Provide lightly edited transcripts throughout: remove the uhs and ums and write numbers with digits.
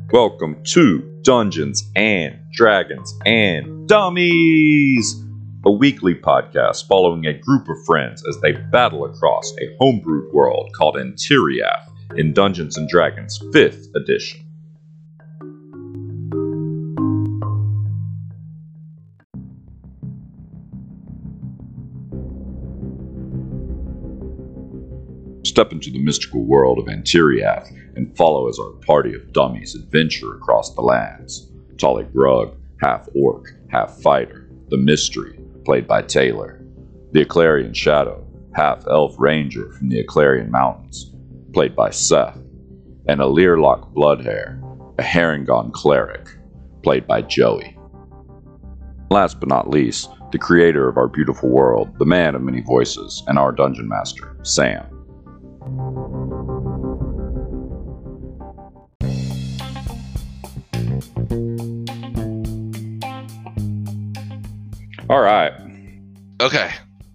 Welcome to Dungeons and Dragons and Dummies, a weekly podcast following a group of friends as they battle across a homebrewed world called Antiriath in Dungeons and Dragons 5th edition. Step into the mystical world of Antiriath and follow as our party of dummies adventure across the lands. Talik Grug, half orc, half fighter. The Mystery, played by Taylor. The Eclarian Shadow, half elf ranger from the Eclarian Mountains, played by Seth. And a Learlock Bloodhair, a Harengon cleric, played by Joey. Last but not least, the creator of our beautiful world, the man of many voices, and our dungeon master, Sam. All right. Okay.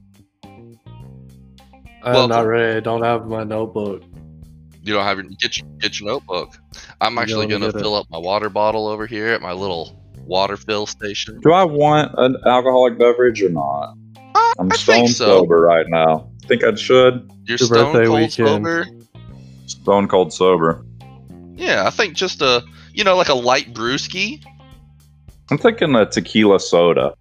I'm not ready. I don't have my notebook. You don't have your get your notebook. I'm actually gonna fill up my water bottle over here at my little water fill station. Do I want an alcoholic beverage or not? I'm stone sober right now. Think I should. You're stone cold sober? Stone cold sober. Yeah, I think just like a light brewski. I'm thinking a tequila soda.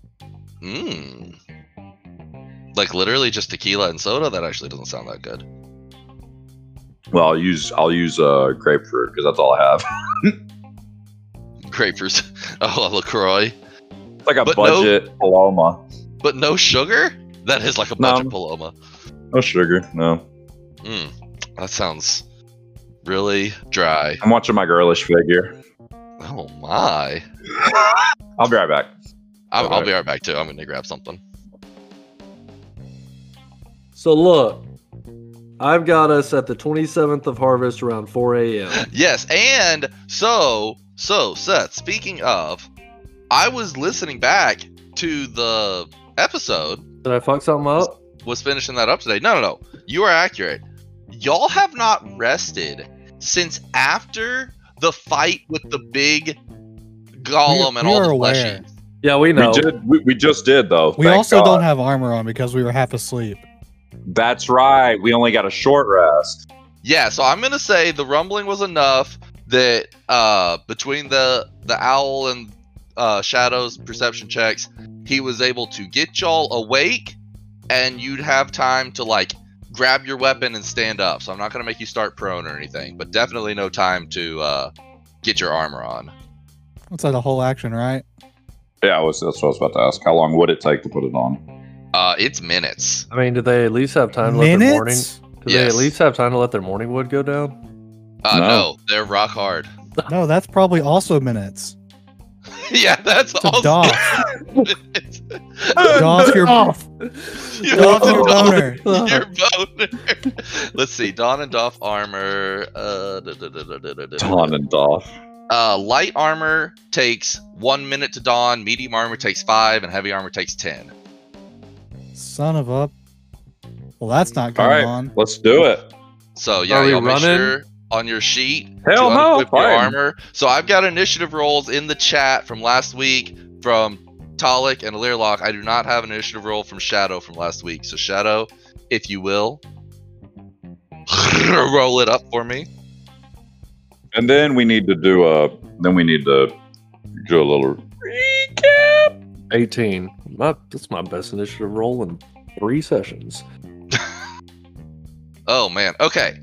Like literally just tequila and soda? That actually doesn't sound that good. Well, I'll use grapefruit because that's all I have. Grapefruit. Oh, a LaCroix. It's like a budget Paloma. But no sugar? That is like a budget Paloma. No sugar, no. That sounds really dry. I'm watching my girlish figure. Oh my. I'll be right back. I'll be right back too. I'm going to grab something. So look, I've got us at the 27th of Harvest around 4 a.m. Yes, and so Seth, speaking of, I was listening back to the episode. Did I fuck something up? Was finishing that up today. No. You are accurate. Y'all have not rested since after the fight with the big golem and all the fleshies. Yeah, we know. We just did, though. We also don't have armor on because we were half asleep. That's right. We only got a short rest. Yeah, so I'm going to say the rumbling was enough that between the owl and Shadow's perception checks, he was able to get y'all awake, and you'd have time to, grab your weapon and stand up. So I'm not going to make you start prone or anything, but definitely no time to get your armor on. That's like a whole action, right? Yeah, that's what I was about to ask. How long would it take to put it on? It's minutes. I mean, do they at least have time to let their morning? They at least have time to let their morning wood go down? No, they're rock hard. No, that's probably also minutes. Yeah, that's also Doff. Doff your boner. Your boner. Let's see. Dawn and Doff armor. Dawn and Doff. Light armor takes 1 minute to don. Medium armor takes 5, and heavy armor takes 10. Son of a. Well, that's not going on. Let's do it. So yeah, you'll make sure on your sheet Hell to no, unequip your armor. So I've got initiative rolls in the chat from last week from Talik and Learlock. I do not have an initiative roll from Shadow from last week. So Shadow, if you will, roll it up for me. And then we need to do a little recap. 18. That's my best initiative roll in 3 sessions. Oh man. Okay.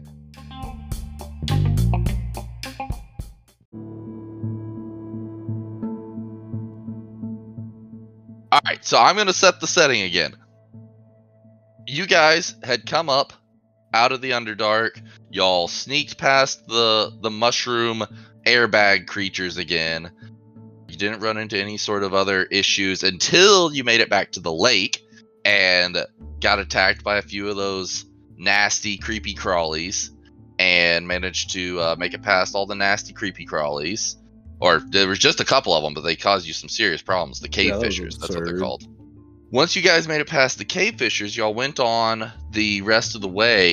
All right, so I'm going to set the setting again. You guys had come up out of the Underdark. Y'all sneaked past the mushroom airbag creatures again. You didn't run into any sort of other issues until you made it back to the lake and got attacked by a few of those nasty, creepy crawlies and managed to make it past all the nasty, creepy crawlies. Or there was just a couple of them, but they caused you some serious problems. The cave fishers, that's what they're called. Once you guys made it past the cave fishers, y'all went on the rest of the way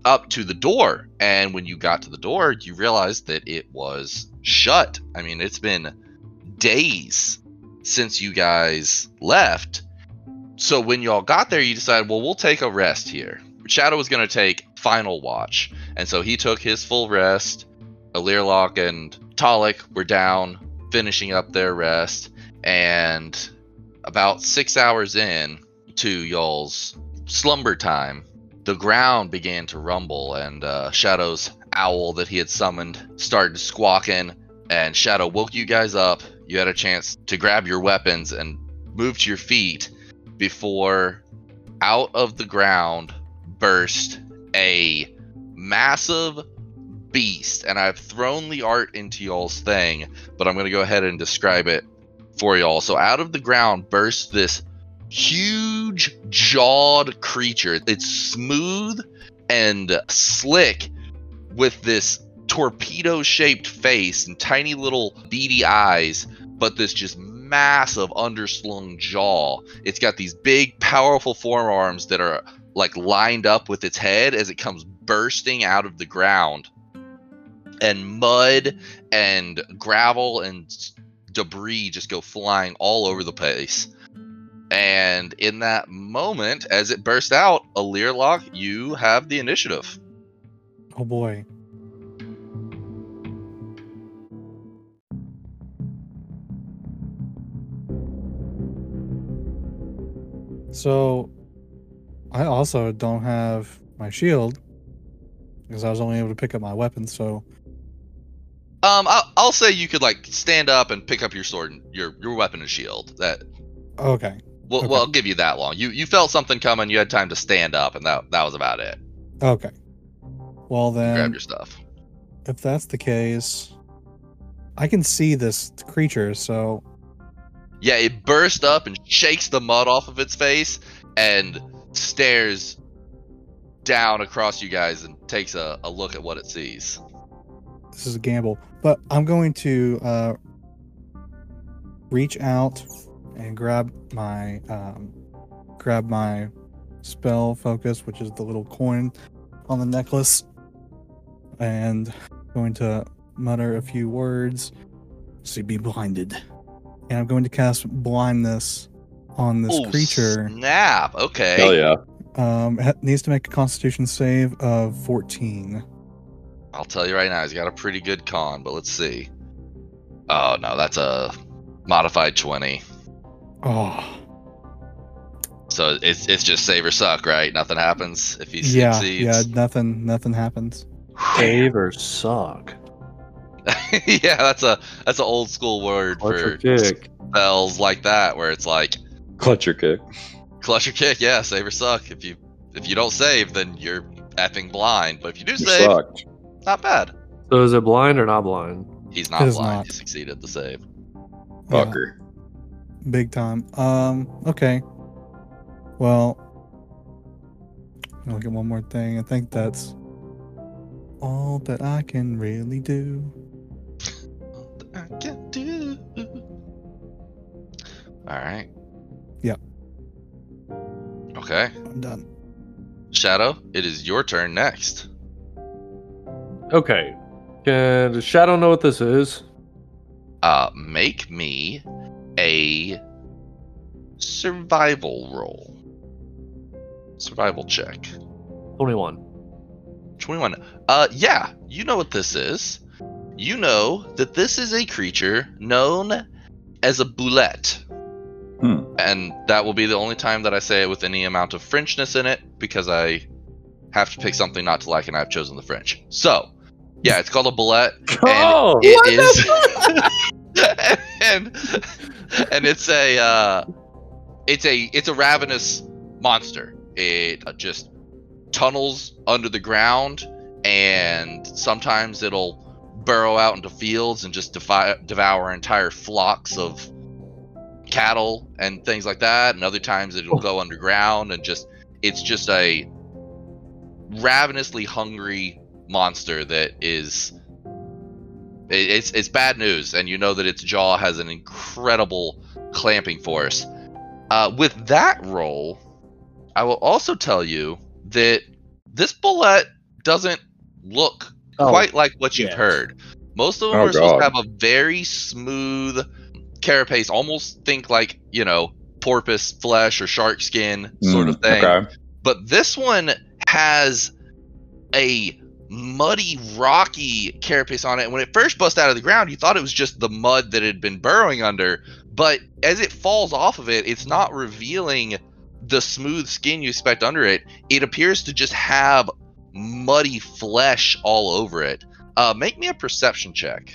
up to the door, and when you got to the door, you realized that it was shut. I mean, it's been days since you guys left. So when y'all got there, you decided, well, we'll take a rest here. Shadow was going to take final watch, and so he took his full rest. Alirlock and Talik were down, finishing up their rest, and about 6 hours in to y'all's slumber time, the ground began to rumble, and Shadow's owl that he had summoned started squawking, and Shadow woke you guys up. You had a chance to grab your weapons and move to your feet before out of the ground burst a massive beast. And I've thrown the art into y'all's thing, but I'm going to go ahead and describe it for y'all. So out of the ground burst this huge jawed creature. It's smooth and slick with this torpedo shaped face and tiny little beady eyes, but this just massive underslung jaw. It's got these big powerful forearms that are like lined up with its head as it comes bursting out of the ground, and mud and gravel and debris just go flying all over the place. And in that moment, as it burst out, Alirlock, you have the initiative. Oh boy. So, I also don't have my shield because I was only able to pick up my weapon. So, I'll say you could like stand up and pick up your sword and your weapon and shield. That okay. Well, Okay. well, I'll give you that long. You felt something coming. You had time to stand up, and that was about it. Okay. Well Grab then, your stuff. if that's the case, I can see this creature. So, Yeah, it burst up and shakes the mud off of its face and stares down across you guys and takes a look at what it sees. this is a gamble, but I'm going to reach out and grab my spell focus, which is the little coin on the necklace, and going to mutter a few words. See, be blinded, and I'm going to cast blindness on this Oh, creature. snap! Okay. Hell yeah. It needs to make a Constitution save of 14. I'll tell you right now, he's got a pretty good con, but let's see. Oh no, that's a modified 20. Oh, So it's just save or suck, right? Nothing happens if he yeah, succeeds. nothing happens. Save or suck. Yeah, that's an old school word Clutch for or kick. spells like that, where it's like Clutch your kick. clutch or kick. Yeah, save or suck. If you don't save, then you're effing blind. But if you do You save, sucked. not bad. So is it blind or not blind? He's not It is blind. not. He succeeded the save. Yeah, Fucker. big time. Okay. Well, I'll look at one more thing. I think that's all that I can really do. I can do. All right. Yep. Okay, I'm done. Shadow, it is your turn next. Okay. Does Shadow know what this is? Make me a survival roll. Survival check. 21. 21. Yeah, you know what this is. You know that this is a creature known as a boulette. And that will be the only time that I say it with any amount of Frenchness in it, because I have to pick something not to like, and I've chosen the French. So, yeah, it's called a boulette. And Oh, it is and it's a ravenous monster. It just tunnels under the ground, and sometimes it'll burrow out into fields and just devour entire flocks of cattle and things like that. And other times it'll go underground and it's just a ravenously hungry monster that is it's bad news. And you know that its jaw has an incredible clamping force. With that roll, I will also tell you that this bullet doesn't look Oh, quite like what you've yes. heard. Most of them Oh, are supposed to God. have a very smooth carapace, almost think like, porpoise flesh or shark skin sort of thing. Okay. But this one has a muddy, rocky carapace on it. And when it first bust out of the ground, you thought it was just the mud that had been burrowing under. But as it falls off of it, it's not revealing the smooth skin you expect under it. It appears to just have muddy flesh all over it. Make me a perception check.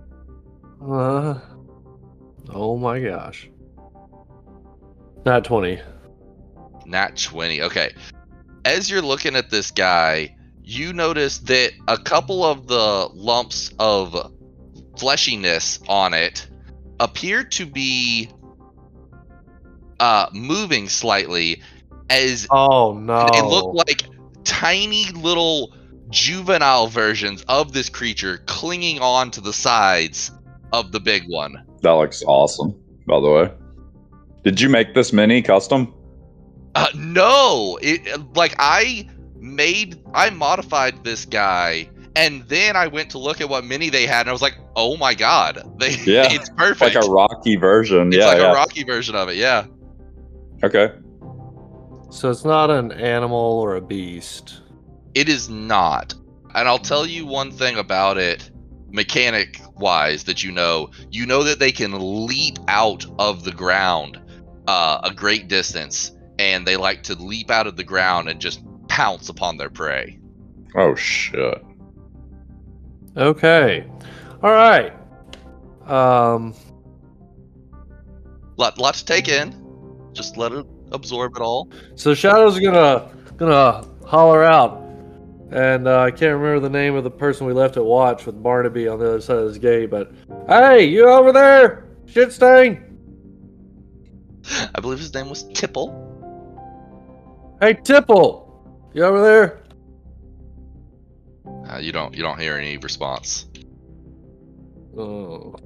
Oh my gosh. Not 20. Nat 20. Okay. As you're looking at this guy, you notice that a couple of the lumps of fleshiness on it appear to be moving slightly, as Oh no. they look like tiny little juvenile versions of this creature clinging on to the sides of the big one. That looks awesome, by the way. Did you make this mini custom? No, I modified this guy, and then I went to look at what mini they had, and I was like, oh my god, Yeah, it's perfect. Like a Rocky version. It's yeah, like yeah. a Rocky version of it, yeah. Okay. So it's not an animal or a beast. It is not. And I'll tell you one thing about it, mechanic-wise, that you know that they can leap out of the ground a great distance, and they like to leap out of the ground and just pounce upon their prey. Oh shit. Okay. All right. Lot to take in. Just let it absorb it all. So Shadow's gonna holler out, and I can't remember the name of the person we left at watch with Barnaby on the other side of this gate, but hey, you over there, shit stain! I believe his name was Tipple. Hey Tipple, you over there? You don't hear any response. Oh.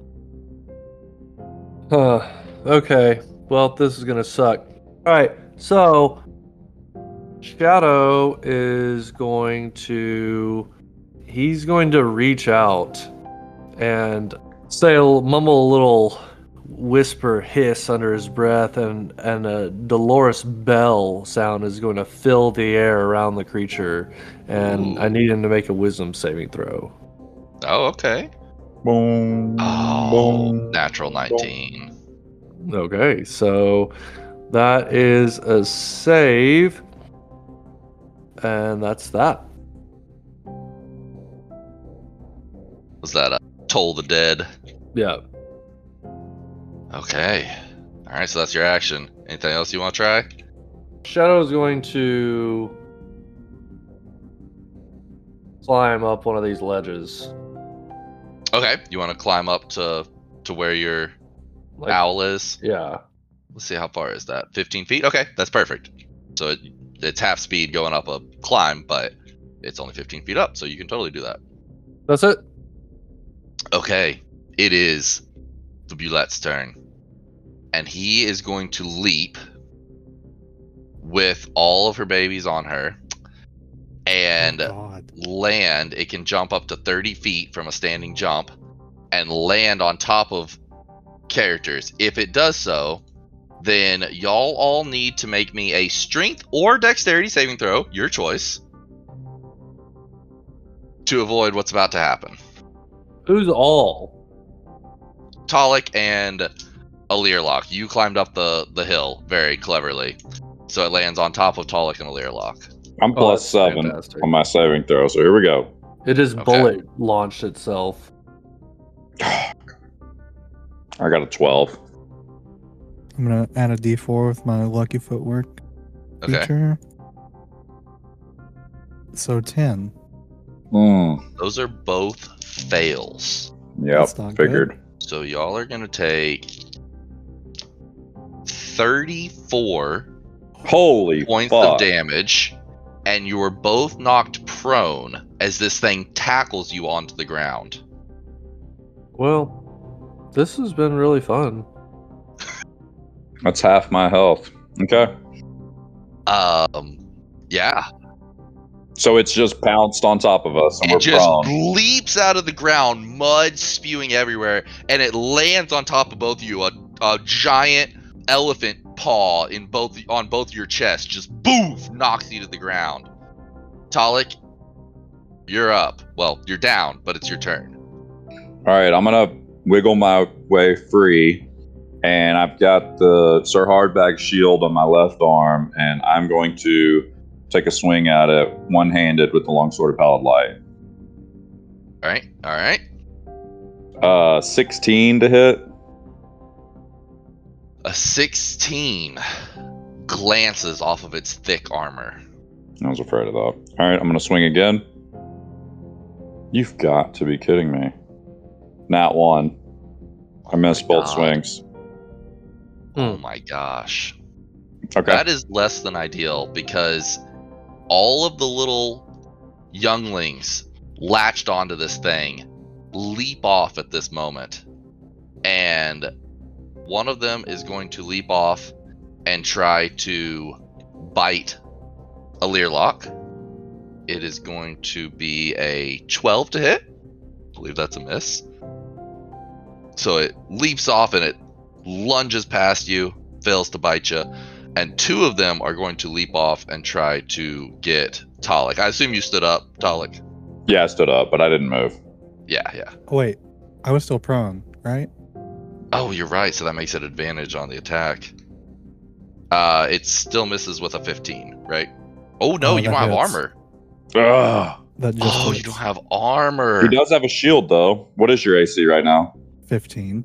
Huh. Okay. Well, this is gonna suck. All right. So Shadow is going to reach out and mumble a little whisper hiss under his breath, and a Dolores Bell sound is going to fill the air around the creature, and Ooh. I need him to make a wisdom saving throw. Oh, okay. Boom. Oh, boom. natural 19. Okay, so that is a save, and that's that. Was that a Toll the Dead? Yeah. Okay. Alright, so that's your action. Anything else you want to try? Shadow's going to climb up one of these ledges. Okay. You want to climb up to where your owl is? Yeah. Let's see, how far is that? 15 feet? Okay, that's perfect. So it's half speed going up a climb, but it's only 15 feet up, so you can totally do that. That's it? Okay, it is the Bulette's turn. And he is going to leap with all of her babies on her and God. land. It can jump up to 30 feet from a standing jump and land on top of characters. If it does so, then y'all all need to make me a strength or dexterity saving throw, your choice, to avoid what's about to happen. Who's all? Talik and Alirlock, you climbed up the hill very cleverly, so it lands on top of Talik and Alirlock. I'm plus that's 7 fantastic. on my saving throw, so here we go. It is Okay. bullet launched itself. I got a 12. I'm gonna add a D4 with my lucky footwork Okay. feature. So 10. Those are both fails. Yep, That's not figured. So y'all are going to take 34 Holy points fuck. of damage, and you are both knocked prone as this thing tackles you onto the ground. Well, this has been really fun. That's half my health. Okay. Yeah. So it's just pounced on top of us and It we're just prone. leaps out of the ground, mud spewing everywhere, and it lands on top of both of you. A giant elephant paw on both your chests, just boof, knocks you to the ground. Talik, you're up. Well, you're down, but it's your turn. All right, I'm gonna wiggle my way free, and I've got the Sir Hardbag shield on my left arm, and I'm going to take a swing at it one-handed with the longsword of Pallid Light. All right. 16 to hit. A 16 glances off of its thick armor. I was afraid of that. All right, I'm gonna swing again. You've got to be kidding me. Nat 1. I missed both God. swings. Oh my gosh. Okay. That is less than ideal because all of the little younglings latched onto this thing leap off at this moment. And one of them is going to leap off and try to bite a Learlock. It is going to be a 12 to hit. I believe that's a miss. So it leaps off and it lunges past you, fails to bite you. And two of them are going to leap off and try to get Talik. I assume you stood up, Talik. Yeah, I stood up, but I didn't move. Yeah. Oh, wait, I was still prone, right? Oh, you're right. So that makes it advantage on the attack. It still misses with a 15, right? Oh no, you that don't have hits. armor. Ugh. That just Oh, you hits. don't have armor. He does have a shield, though. What is your AC right now? 15.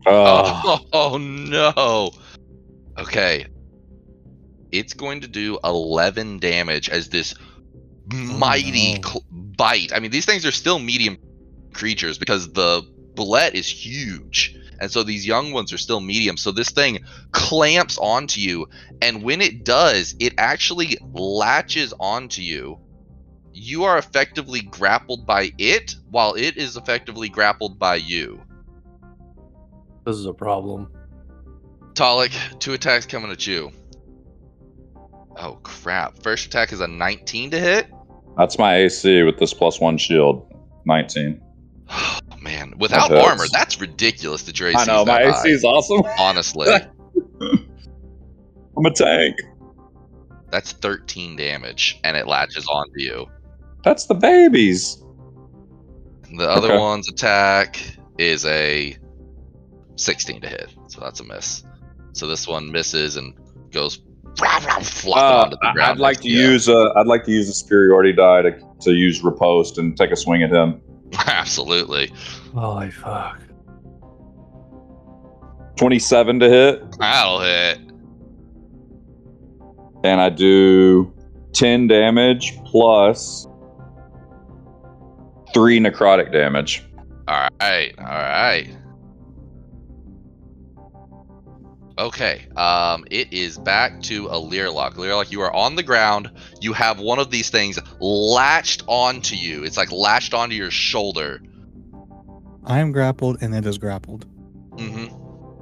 Oh no. Okay. It's going to do 11 damage as this mighty bite. I mean, these things are still medium creatures because the bullet is huge. And so these young ones are still medium. So this thing clamps onto you. And when it does, it actually latches onto you. You are effectively grappled by it while it is effectively grappled by you. This is a problem. Talik, 2 attacks coming at you. Oh crap. First attack is a 19 to hit. That's my AC with this +1 shield. 19. Oh man, without That hurts. armor, that's ridiculous that your AC I know, is my that AC high, is awesome. honestly. I'm a tank. That's 13 damage, and it latches onto you. That's the babies. The other Okay. one's attack is a 16 to hit, so that's a miss. So this one misses and goes flopping onto the ground. I'd like next to you. use a superiority die to use riposte and take a swing at him. Absolutely. Holy fuck. 27 to hit, That'll hit. and I do 10 damage plus 3 necrotic damage. Alright. Okay, it is back to a Learlock. Learlock, you are on the ground. You have one of these things latched onto you. It's like latched onto your shoulder. I am grappled and it is grappled. Mm-hmm.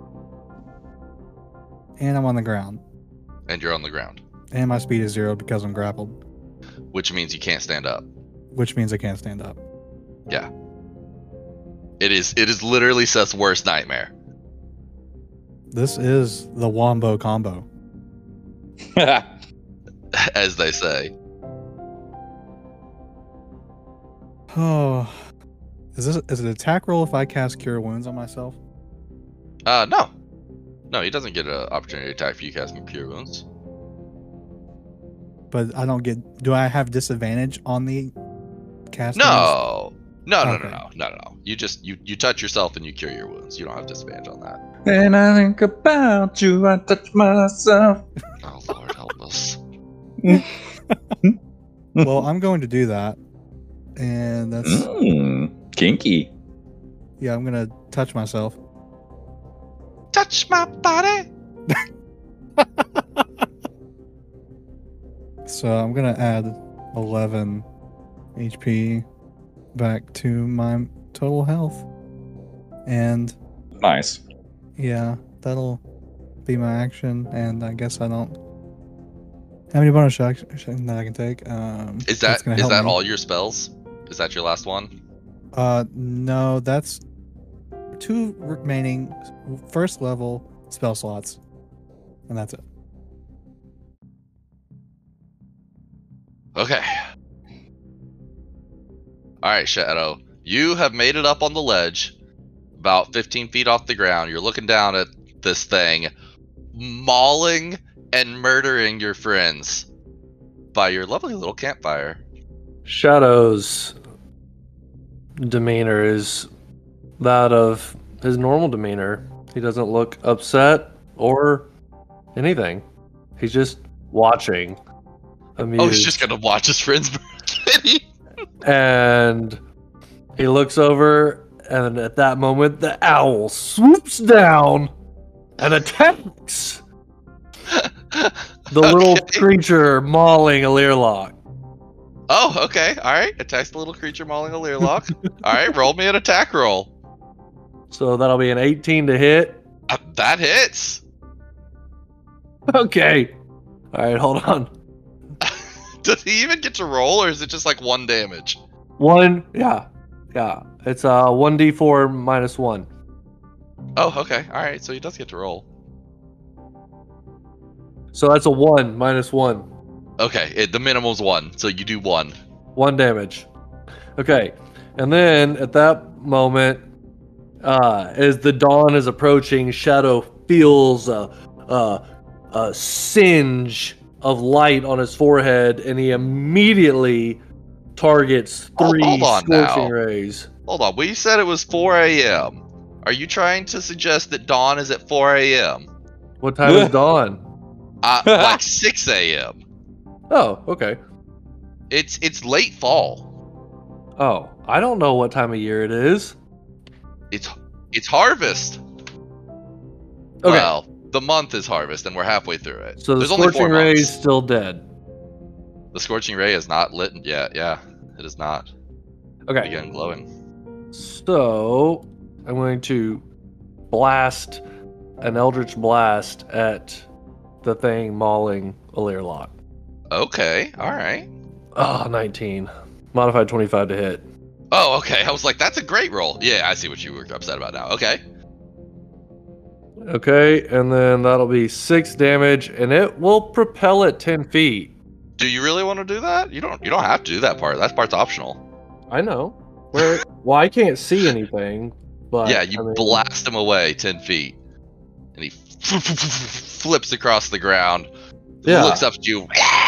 And I'm on the ground. And you're on the ground, And my speed is 0 because I'm grappled. which means you can't stand up. Which means I can't stand up. It is literally Seth's worst nightmare. This is the Wombo combo. As they say. Oh. Is it an attack roll if I cast Cure Wounds on myself? No. No, he doesn't get an opportunity to attack for you casting Cure Wounds. But I don't get. Do I have disadvantage on the cast? No. No. Okay. You just you touch yourself and you cure your wounds. You don't have disadvantage on that. When I think about you, I touch myself. Oh Lord help us. Well, I'm going to do that, and that's Kinky. yeah. I'm gonna touch myself. Touch my body. So I'm gonna add 11 HP back to my total health, and Nice. yeah, that'll be my action. And I guess I don't How many bonus actions that I can take? Is that's that gonna help me. all your spells? Is that your last one? No, that's 2 remaining first level spell slots, and that's it. Okay. All right, Shadow. You have made it up on the ledge, about 15 feet off the ground. You're looking down at this thing, mauling and murdering your friends by your lovely little campfire. Shadow's demeanor is that of his normal demeanor. He doesn't look upset or anything. He's just watching, amused. Oh, he's just gonna watch his friends murder. And he looks over, and at that moment, the owl swoops down and attacks the little creature mauling a Learlock. Oh, okay. All right. Attacks the little creature mauling a Learlock. All right. Roll me an attack roll. So that'll be an 18 to hit. That hits. Okay. All right, hold on. Does he even get to roll, or is it just like 1 damage? 1, yeah. It's 1d4 minus 1. Oh, okay. All right. So he does get to roll. So that's a 1 minus 1. Okay. The minimum's 1, so you do 1. 1 damage. Okay. And then at that moment, as the dawn is approaching, Shadow feels a singe of light on his forehead, and he immediately targets 3 Hold on scorching now. rays. Hold on. We said it was 4 a.m. Are you trying to suggest that dawn is at 4 a.m.? What time is dawn? Like 6 a.m. Oh, okay. It's late fall. Oh, I don't know what time of year it is. It's harvest. Okay. Well, the month is harvest, and we're halfway through it. So the There's only 4 scorching ray is months. still dead. The scorching ray is not lit yet. Yeah, it is not. Okay. Begun glowing. So I'm going to blast an Eldritch Blast at the thing mauling a Learlock. Okay. All right. 19. Modified 25 to hit. Oh, okay. I was like, that's a great roll. Yeah, I see what you were upset about now. Okay. Okay, and then that'll be 6 damage, and it will propel it 10 feet. Do you really want to do that? You don't have to do that part. That part's optional. I know. Well, I can't see anything, but Yeah, you blast him away 10 feet, and he flips across the ground. Yeah. Looks up at you.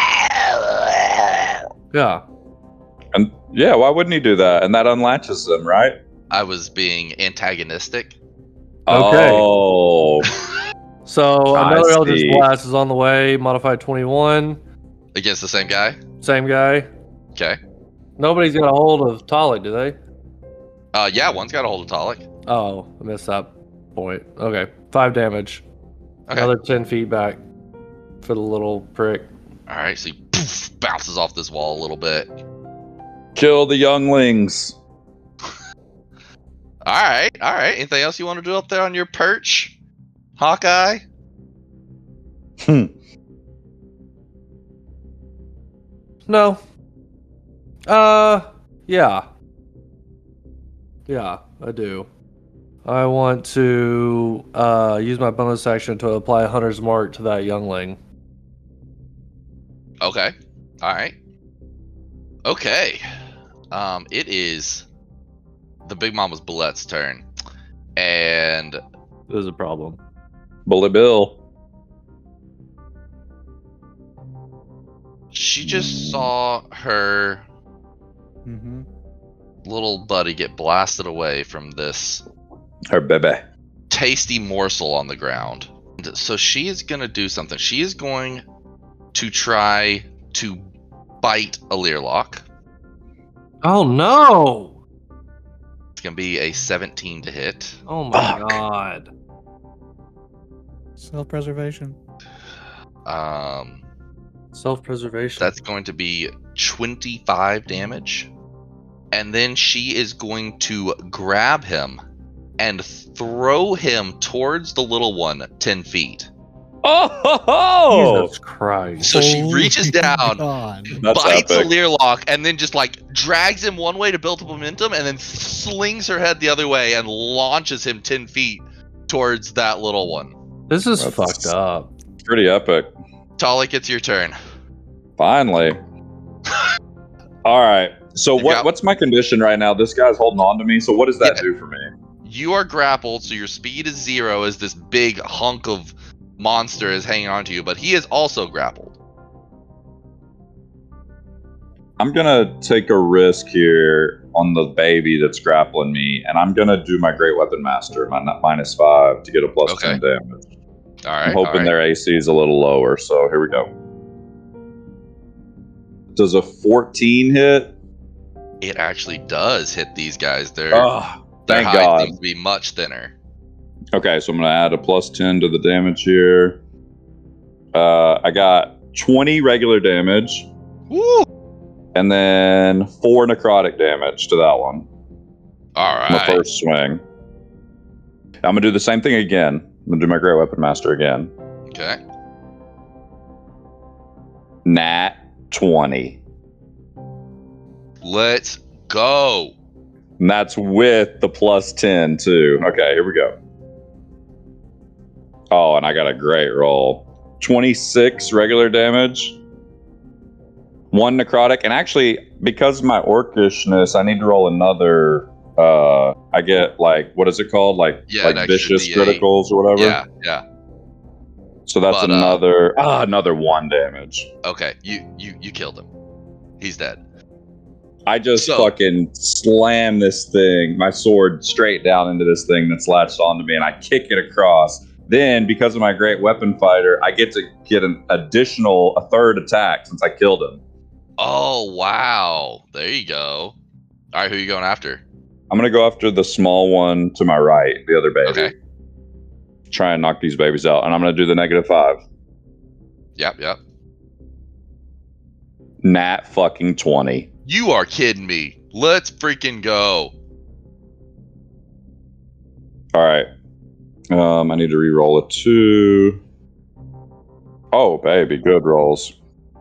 Yeah. And yeah, why wouldn't he do that? And that unlatches them, right? I was being antagonistic. Okay. Oh, So I another Eldritch see. Blast is on the way. Modified 21. Against the same guy? Same guy. Okay. Nobody's got a hold of Talik, do they? Yeah, one's got a hold of Talik. Oh, I missed that point. Okay. 5 damage. Okay. Another 10 feet back for the little prick. Alright, so he bounces off this wall a little bit. kill the younglings. Alright. Anything else you want to do up there on your perch? Hawkeye? No. Yeah. Yeah, I do. I want to use my bonus action to apply a Hunter's Mark to that youngling. Okay. Alright. Okay. It is the Big Mama's Bullet's turn. And There's a problem. Bully Bill. she just saw her Mm-hmm. little buddy get blasted away from this Her baby. tasty morsel on the ground. So she is going to do something. She is going to try to bite a Learlock. Oh no! It's going to be a 17 to hit. Oh my Fuck. god. Self-preservation. Self-preservation. That's going to be 25 damage. And then she is going to grab him and throw him towards the little one 10 feet. Oh, Jesus Christ. So she reaches down, God. that's bites the epic. Learlock, and then just like drags him one way to build up momentum, and then slings her head the other way and launches him 10 feet towards that little one. This is That's- fucked up. Pretty epic. Talik, it's your turn. Finally. All right. So You got- what's my condition right now? This guy's holding on to me. So what does that Yeah. do for me? You are grappled, so your speed is 0 as this big hunk of monster is hanging on to you, but he is also grappled. I'm gonna take a risk here on the baby that's grappling me, and I'm gonna do my Great Weapon Master, my -5 to get a plus Okay. 10 damage. All right. I'm hoping all right. their AC is a little lower, so here we go. Does a 14 hit? It actually does hit these guys. Their Oh, thank hide God. seems to be much thinner. Okay, so I'm gonna add a plus 10 to the damage here. I got 20 regular damage, Woo! and then 4 necrotic damage to that one. All On the right. first swing. I'm gonna do the same thing again. I'm gonna do my Great Weapon Master again. Okay. Nat 20. Let's go. And that's with the plus 10 too. Okay, here we go. Oh, and I got a great roll. 26 regular damage. 1 necrotic. And actually, because of my orcishness, I need to roll another I get like, what is it called? Like Yeah, an extra vicious D8. criticals or whatever. Yeah, yeah. So that's But, another 1 damage. Okay, you killed him. He's dead. I just So- fucking slam this thing, my sword, straight down into this thing that's latched onto me, and I kick it across. Then, because of my great weapon fighter, I get to get a third attack since I killed him. Oh wow. There you go. All right, who are you going after? I'm gonna go after the small one to my right, the other baby. Okay. Try and knock these babies out, and I'm gonna do the -5. Yep. Nat fucking 20. You are kidding me. Let's freaking go. All right. I need to re-roll a 2. Oh, baby, good rolls.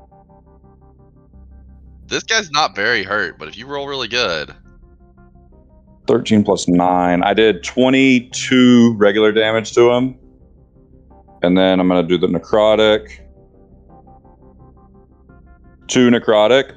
This guy's not very hurt, but if you roll really good. 13 plus 9. I did 22 regular damage to him. And then I'm going to do the necrotic. 2 necrotic.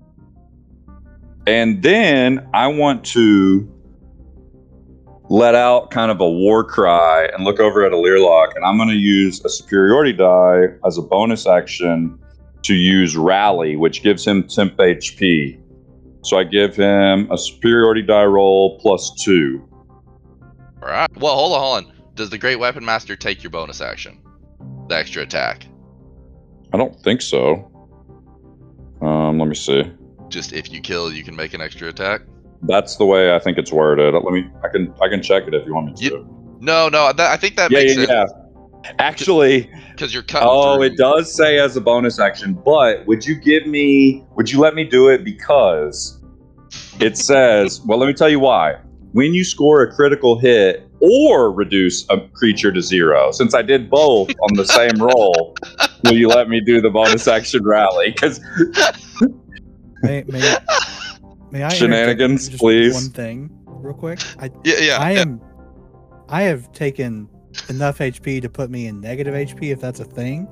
And then I want to let out kind of a war cry and look over at a Learlock. And I'm going to use a superiority die as a bonus action to use Rally, which gives him temp HP. So I give him a superiority die roll plus 2. All right. Well, hold on. Does the Great Weapon Master take your bonus action? The extra attack. I don't think so. Let me see. Just if you kill, you can make an extra attack. That's the way I think it's worded. I can check it if you want me to. No. I think that Yeah, makes yeah, sense. yeah. Actually, Because you're cutting oh, through. it does say as a bonus action, but would you let me do it because it says, well, let me tell you why. When you score a critical hit or reduce a creature to 0, since I did both on the same roll, will you let me do the bonus action rally? Because May I Shenanigans, interject just please. One thing, real quick. Yeah. I have taken enough HP to put me in negative HP, if that's a thing.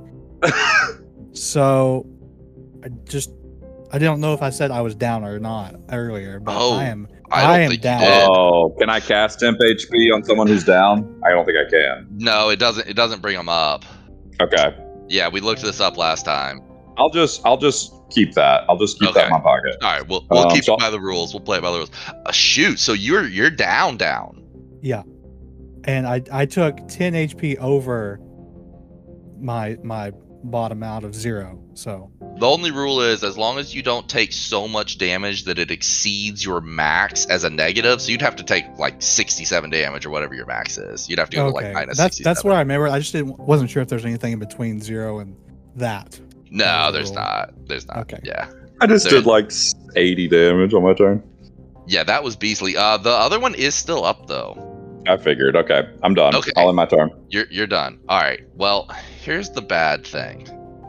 So, I don't know if I said I was down or not earlier, but Oh, I am. I don't I am think down. you did. oh, can I cast temp HP on someone who's down? I don't think I can. No, it doesn't. It doesn't bring them up. Okay. Yeah, we looked this up last time. I'll just keep that. I'll just keep that in my pocket. All right, we'll keep so- it by the rules. We'll play it by the rules. Shoot, so you're down. Yeah, and I took 10 HP over my bottom out of 0. So The only rule is as long as you don't take so much damage that it exceeds your max as a negative. So you'd have to take like 67 damage or whatever your max is. You'd have to go to like minus that's 67. what I remember. I just wasn't sure if there's anything in between 0 and that. No, there's not. There's not. Okay. Yeah. I just There- did like 80 damage on my turn. Yeah, that was beastly. The other one is still up though. I figured. Okay, I'm done. Okay. All in my turn. You're done. All right. Well, here's the bad thing.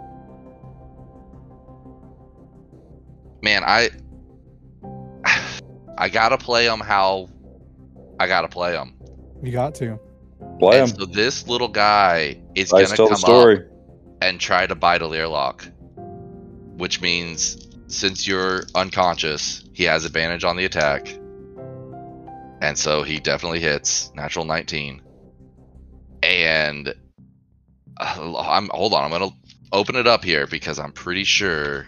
Man, I gotta play them how I gotta play them. You got to. Play him. So this little guy is Let's gonna tell come the story. up and try to bite a Leerlock, which means since you're unconscious, he has advantage on the attack, and so he definitely hits. Natural 19. And hold on, I'm gonna open it up here because I'm pretty sure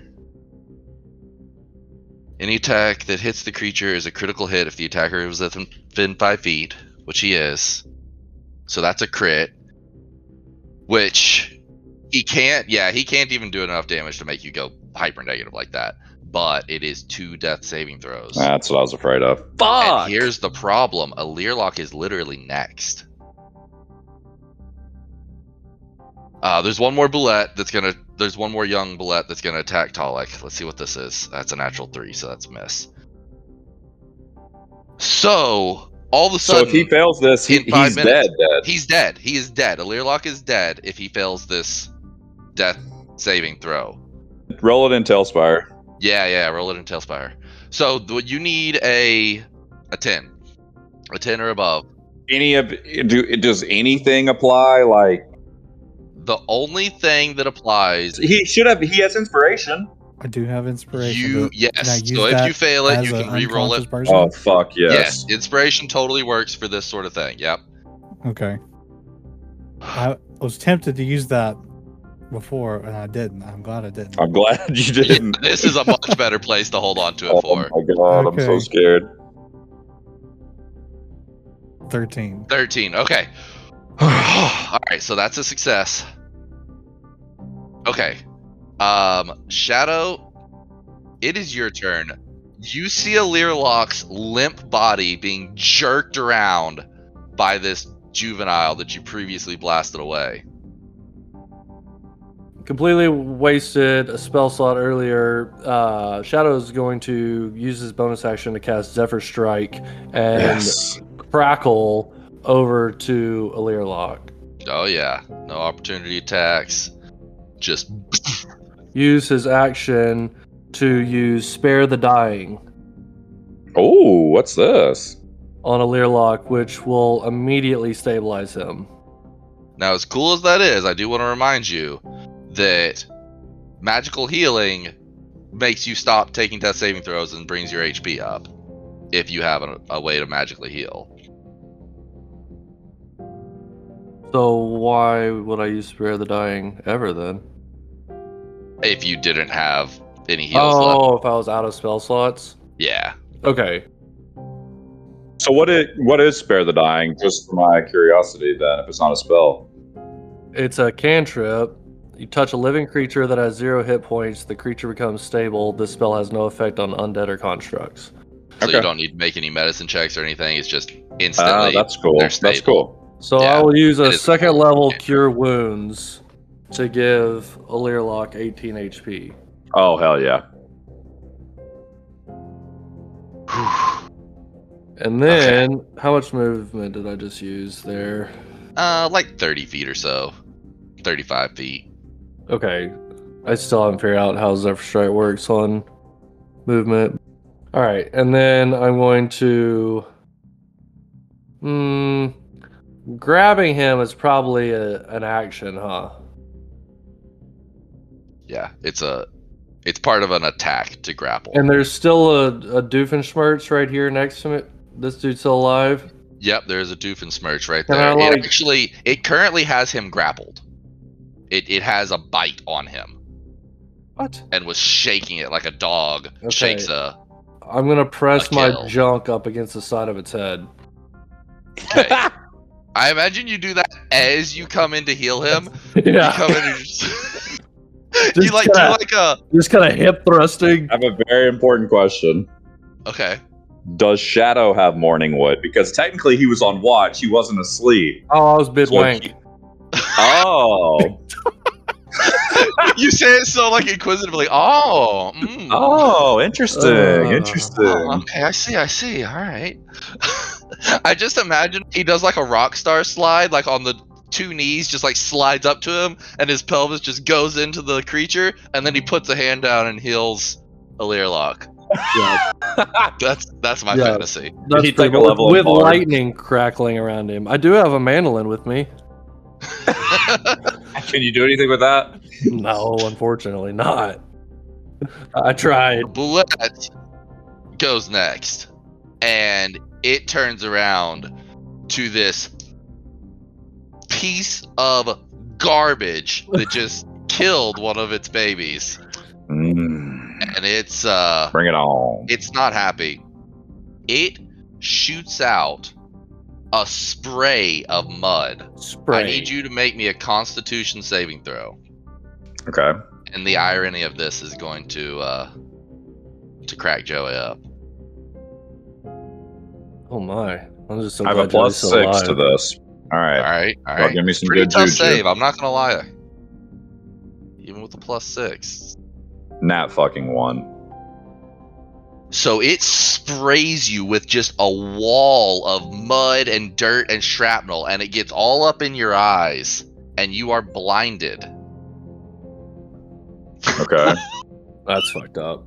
any attack that hits the creature is a critical hit if the attacker is within 5 feet, which he is. So that's a crit, which he can't even do enough damage to make you go hyper negative like that. But it is 2 death saving throws. That's what I was afraid of. And here's the problem: a Leerlock is literally next. There's one more young bullet that's gonna attack Talik. Let's see what this is. That's a natural 3, so that's a miss. So all of a sudden, So if he fails this, he's dead. He's dead. He is dead. A Leerlock is dead if he fails this death saving throw. Roll it in Tailspire. Yeah, roll it in Tailspire. So you need a 10. A 10 or above. Does anything apply? Like, The only thing that applies, he has inspiration. I do have inspiration. yes. So if you fail it, you can re-roll it. Person? Oh fuck yes. Yes, inspiration totally works for this sort of thing. Yep. Okay. I was tempted to use that before, and I didn't. I'm glad I didn't. I'm glad you didn't. This is a much better place to hold on to it Oh for. my god, I'm so Okay. scared. 13. 13. Okay. All right, so that's a success. Okay. Shadow, it is your turn. You see a Leerlock's limp body being jerked around by this juvenile that you previously blasted away. Completely wasted a spell slot earlier. Shadow is going to use his bonus action to cast Zephyr Strike and crackle over to a Leerlock. Oh yeah, no opportunity attacks. Just Use his action to use Spare the Dying Oh, what's this? on a Leerlock, which will immediately stabilize him. now, as cool as that is, I do want to remind you that magical healing makes you stop taking death saving throws and brings your HP up if you have a way to magically heal. So why would I use Spare the Dying ever then? If you didn't have any heals left. Oh, if I was out of spell slots? Yeah. Okay. So what is Spare the Dying? Just for my curiosity, then, if it's not a spell. It's a cantrip. You touch a living creature that has 0 hit points, the creature becomes stable. This spell has no effect on undead or constructs. So Okay. you don't need to make any medicine checks or anything. It's just instantly. That's cool. they're That's stable. cool. So Yeah, I will use it a is a second cool level cantrip. Cure Wounds to give a Leerlock 18 HP. Oh hell yeah. And then, how much movement did I just use there? Like 30 feet or so. 35 feet. Okay. I still haven't figured out how Zephyr Strike works on movement. Alright, and then I'm going to... grabbing him is probably an action, huh? Yeah, it's part of an attack to grapple. And there's still a Doofenshmirtz right here next to me. This dude's still alive? Yep, there's a Doofenshmirtz right Can there. I, like- It currently has him grappled. It has a bite on him What? and was shaking it like a dog Okay. shakes a. I'm gonna press A my kill. junk up against the side of its head. Okay. I imagine you do that as you come in to heal him. You come Yeah. in and just you Just like do kinda- like a Just kind of hip thrusting. I have a very important question. okay. Does Shadow have Morning Wood? Because technically he was on watch. He wasn't asleep. Oh, I was bid So wank. Oh. You say it so like inquisitively. Oh. Oh, interesting. Uh, Interesting. Oh, okay, I see. All right. I just imagine he does like a rock star slide, like on the 2 knees, just like slides up to him, and his pelvis just goes into the creature, and then he puts a hand down and heals a Learlock. Yeah, That's my Yeah. fantasy. that's he pretty take a cool. level with of bard? lightning crackling around him. I do have a mandolin with me. Can you do anything with that? No, unfortunately not. I tried. Boulette goes next, and it turns around to this piece of garbage that just killed one of its babies, and it's Bring it on. it's not happy. It shoots out a spray of mud. Spray. I need you to make me a Constitution saving throw. Okay. And the irony of this is going to crack Joey up. Oh my! I'm just so I have a glad Joey's plus still 6 to alive. this. All right. All Well, right. give me some Pretty good tough juju. save. I'm not gonna lie. Even with the plus 6. Nat fucking 1. So it sprays you with just a wall of mud and dirt and shrapnel, and it gets all up in your eyes, and you are blinded. Okay. That's fucked up.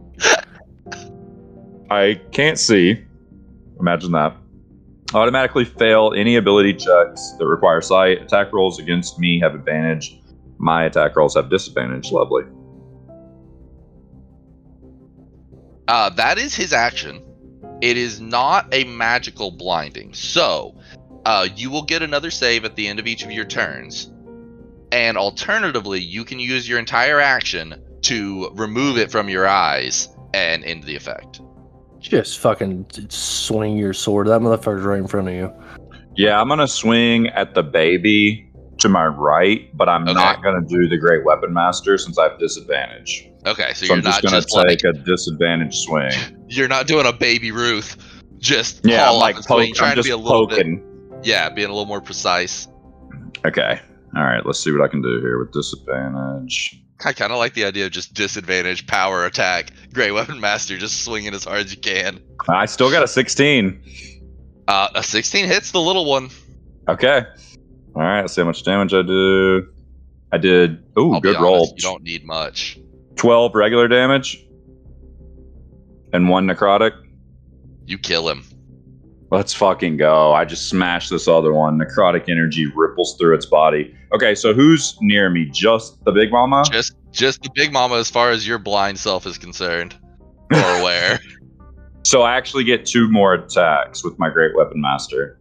I can't see. Imagine that. Automatically fail any ability checks that require sight. Attack rolls against me have advantage. My attack rolls have disadvantage. Lovely. That is his action. It is not a magical blinding. So, you will get another save at the end of each of your turns. And alternatively, you can use your entire action to remove it from your eyes and end the effect. Just fucking swing your sword. That motherfucker's right in front of you. Yeah, I'm gonna swing at the baby to my right, but I'm Okay. not gonna do the Great Weapon Master since I have disadvantage. Okay, so So you're I'm not just gonna just take a disadvantage swing. you're not doing a baby Ruth. Just Yeah, haul I'm off like and swing, poke. trying I'm to just be a little bit, poking. being a little more precise. Okay. All right. Let's see what I can do here with disadvantage. I kind of like the idea of just disadvantage, power attack, Great Weapon Master, just swinging as hard as you can. I still got a 16. A 16 hits the little one. Okay. All right. Let's see how much damage I do. I did. Ooh, I'll be good honest, roll. You don't need much. 12 regular damage and 1 necrotic. You kill him. Let's fucking go. I just smashed this other one. Necrotic energy ripples through its body. Okay, so who's near me? Just the Big Mama? Just the Big Mama as far as your blind self is concerned. Or aware. So I actually get 2 more attacks with my Great Weapon Master.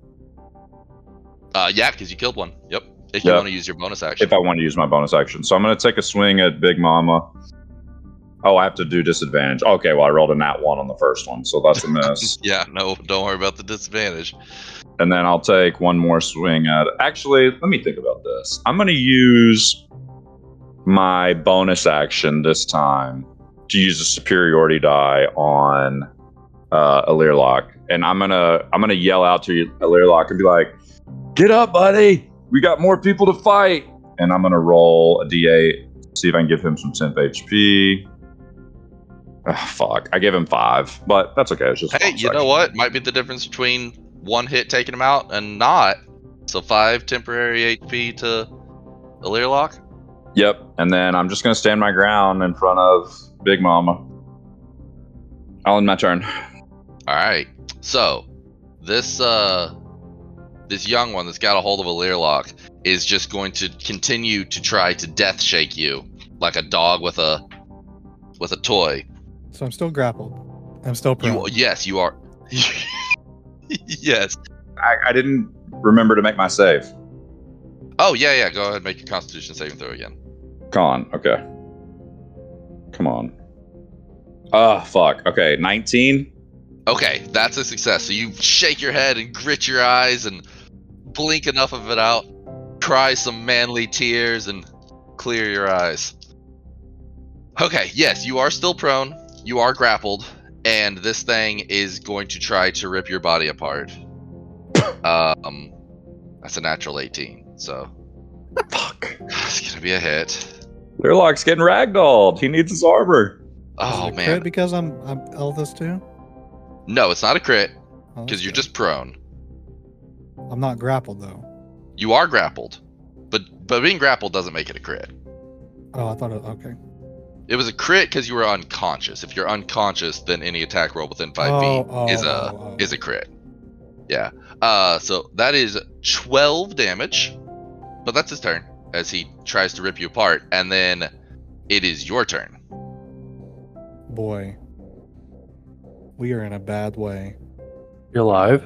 Yeah, because you killed one. Yep. If you Yep. want to use your bonus action. If I want to use my bonus action. So I'm going to take a swing at Big Mama. Oh, I have to do disadvantage. Okay, well, I rolled a nat 1 on the first one, so that's a miss. Yeah, no, don't worry about the disadvantage. And then I'll take one more swing at... Actually, let me think about this. I'm going to use my bonus action this time to use a superiority die on Learlock. And I'm gonna yell out to Learlock and be like, "Get up, buddy! We got more people to fight!" And I'm going to roll a d8, see if I can give him some temp HP. Fuck. I gave him 5, but that's okay. It's just Hey, you know what? Might be the difference between one hit taking him out and not. So 5 temporary HP to Learlock. Yep. And then I'm just going to stand my ground in front of Big Mama. I'll end my turn. All right. So this this young one that's got a hold of a Learlock is just going to continue to try to death shake you like a dog with a toy. So I'm still grappled. I'm still prone. Yes, you are. Yes. I didn't remember to make my save. Oh yeah. Go ahead and make your Constitution saving throw again. Con. Okay. Come on. Ah, fuck. Okay, 19. Okay, that's a success. So you shake your head and grit your eyes and blink enough of it out, cry some manly tears, and clear your eyes. Okay, yes, you are still prone. You are grappled, and this thing is going to try to rip your body apart. That's a natural 18, so Fuck. it's gonna be a hit. Learlock's getting ragdolled. He needs his armor. Oh Is it man, crit because I'm Elvis too? no, it's not a crit Oh, because that's you're good. just prone. I'm not grappled though. You are grappled, but being grappled doesn't make it a crit. Oh, I thought it. Okay. It was a crit because you were unconscious. If you're unconscious, then any attack roll within 5 feet is a crit. Yeah. So that is 12 damage, but that's his turn as he tries to rip you apart, and then it is your turn. Boy, we are in a bad way. You're live.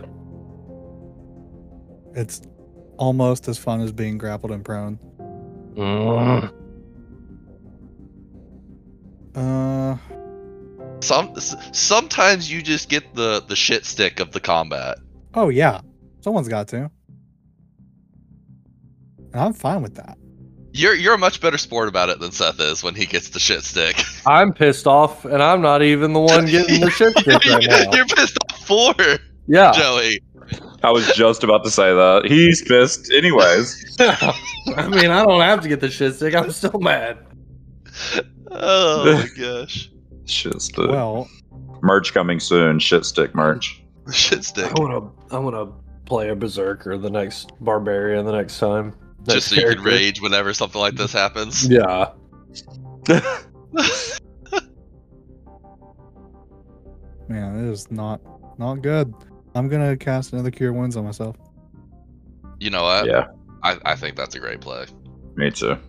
It's almost as fun as being grappled and prone. Mm. Sometimes you just get the shit stick of the combat. Oh yeah, someone's got to. And I'm fine with that. You're a much better sport about it than Seth is when he gets the shit stick. I'm pissed off, and I'm not even the one getting the shit stick right now. You're pissed off for Yeah. Joey. I was just about to say that. He's pissed anyways. I mean, I don't have to get the shit stick. I'm still mad. Oh my gosh. Shit stick. Well, Merch coming soon. Shit stick merch. Shit stick. I wanna play a berserker the next barbarian the next time. Just Next so you can character. rage whenever something like this happens. Yeah. man, it is not good. I'm gonna cast another Cure Wounds on myself. You know what? Yeah, I think that's a great play. me too.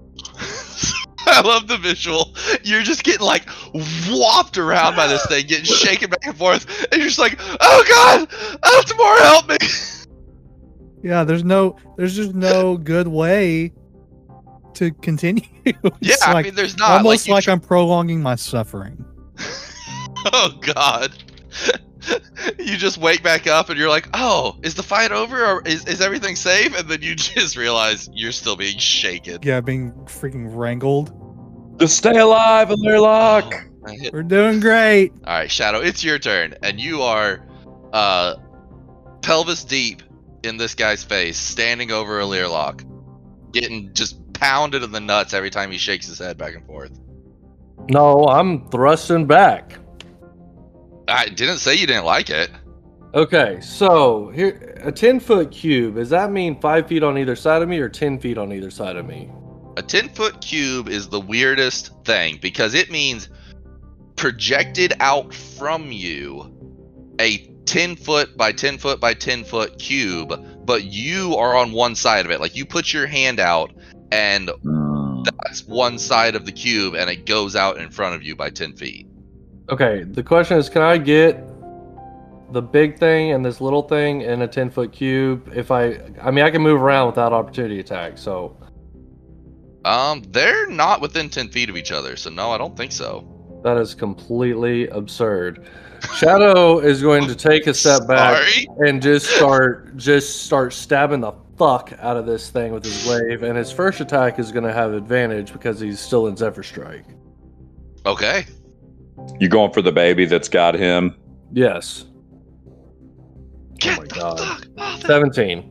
I love the visual. You're just getting like whopped around by this thing, getting shaken back and forth, and you're just like, "Oh God, Altamore, help me!" Yeah, there's just no good way to continue. Yeah, It's I like, mean, there's not almost you like I'm prolonging my suffering. Oh God. You just wake back up and you're like, "Oh, is the fight over, or is everything safe?" And then you just realize you're still being shaken. Yeah, being freaking wrangled. Just stay alive, Learlock. We're doing great. All right, Shadow, it's your turn, and you are pelvis deep in this guy's face, standing over a Learlock, getting just pounded in the nuts every time he shakes his head back and forth. No, I'm thrusting back. I didn't say you didn't like it. Okay, so here a 10-foot cube. Does that mean 5 feet on either side of me or 10 feet on either side of me? A 10-foot cube is the weirdest thing because it means projected out from you a 10-foot by 10-foot by 10-foot cube, but you are on one side of it. Like you put your hand out and that's one side of the cube and it goes out in front of you by 10 feet. Okay, the question is, can I get the big thing and this little thing in a 10-foot cube? I mean, I can move around without opportunity attack, so. They're not within 10 feet of each other, so no, I don't think so. That is completely absurd. Shadow is going to take a step back and just start stabbing the fuck out of this thing with his glaive, and his first attack is going to have advantage because he's still in Zephyr Strike. Okay. You going for the baby that's got him? Yes. Get my the God. fuck off. 17.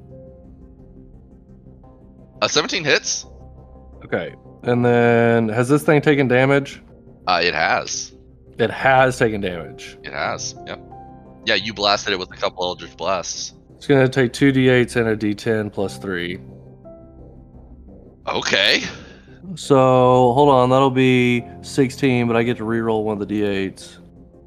17 hits? Okay. And then, has this thing taken damage? It has. It has taken damage. It has. Yep. Yeah, you blasted it with a couple Eldritch Blasts. It's going to take 2 d8s and a d10 plus 3. Okay. So, hold on. That'll be 16, but I get to reroll one of the d8s.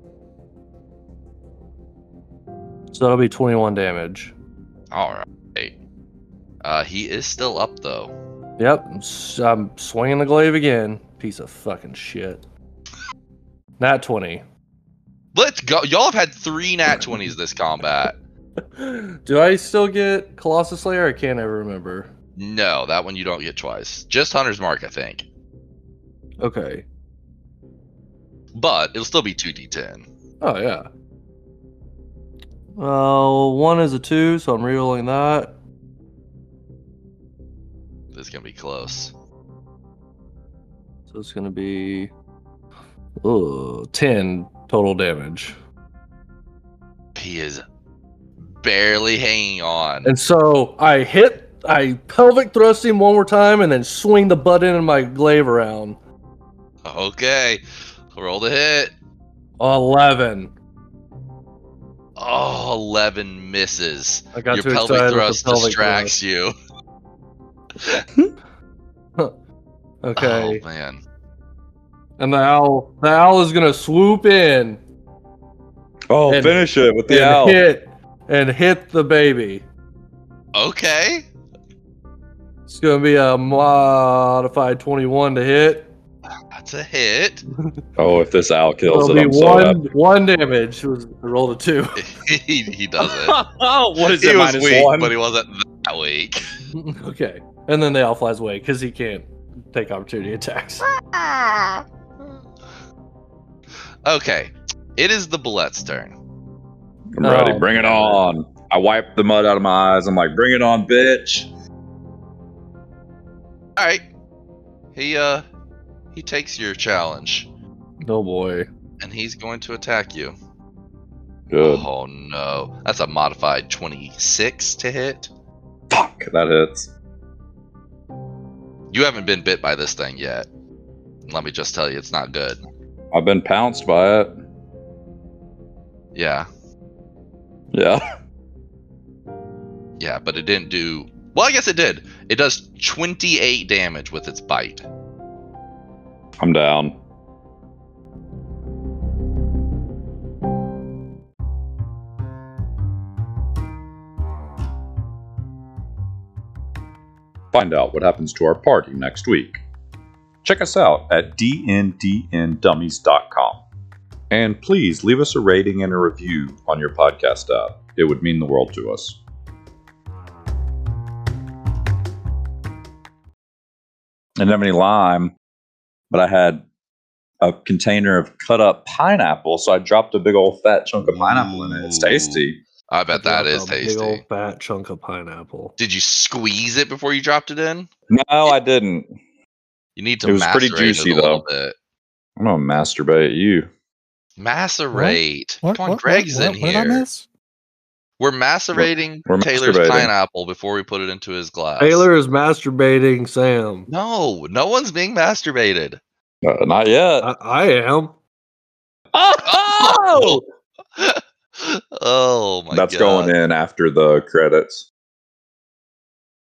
So that'll be 21 damage. All right. He is still up, though. Yep. I'm swinging the glaive again. Piece of fucking shit. Nat 20. Let's go. Y'all have had 3 nat 20s this combat. Do I still get Colossus Slayer? I can't ever remember. No, that one you don't get twice. Just Hunter's Mark, I think. Okay. But it'll still be 2d10. Oh, yeah. Well, 1 is a 2, so I'm rerolling that. This is going to be close. So it's going to be 10 total damage. He is barely hanging on. And so I hit I pelvic thrust him one more time and then swing the butt end of my glaive around. Okay. Roll the hit. 11. Oh, 11 misses. I got Your too pelvic excited with thrust the pelvic distracts you. Okay. Oh, man. And the owl is gonna swoop in Oh, And- finish it with the and owl. hit the baby. Okay. It's gonna be a modified 21 to hit. That's a hit. Oh, if this owl kills It'll it, be I'm so happy. one damage. I rolled a 2. he does it. Oh, what is He it? was Minus weak, one? but he wasn't that weak. Okay. And then the owl flies away because he can't take opportunity attacks. Okay. It is the bullet's turn. I'm ready. Oh, Bring it man. on. I wipe the mud out of my eyes. I'm like, bring it on, bitch. All right. He takes your challenge Oh boy. and he's going to attack you. Good. Oh no. That's a modified 26 to hit. Fuck, that hits. You haven't been bit by this thing yet. Let me just tell you, it's not good. I've been pounced by it. Yeah. Yeah. Yeah, but it didn't do... Well, I guess it did. It does 28 damage with its bite. I'm down. Find out what happens to our party next week. Check us out at dndndummies.com. And please leave us a rating and a review on your podcast app. It would mean the world to us. I didn't have any lime, but I had a container of cut up pineapple, so I dropped a big old fat chunk of pineapple in it. It's tasty. I bet that is A big old tasty. fat chunk of pineapple. Did you squeeze it before you dropped it in? No, I didn't. You need to It was pretty macerate juicy, it a little though. bit. I'm gonna masturbate you. Macerate. What? Come on, What? Greg's What? in What did I here. miss? We're macerating We're Taylor's masturbating. pineapple before we put it into his glass. Taylor is masturbating Sam. No one's being masturbated. Not yet. I am. Oh! Oh my god. That's going in after the credits.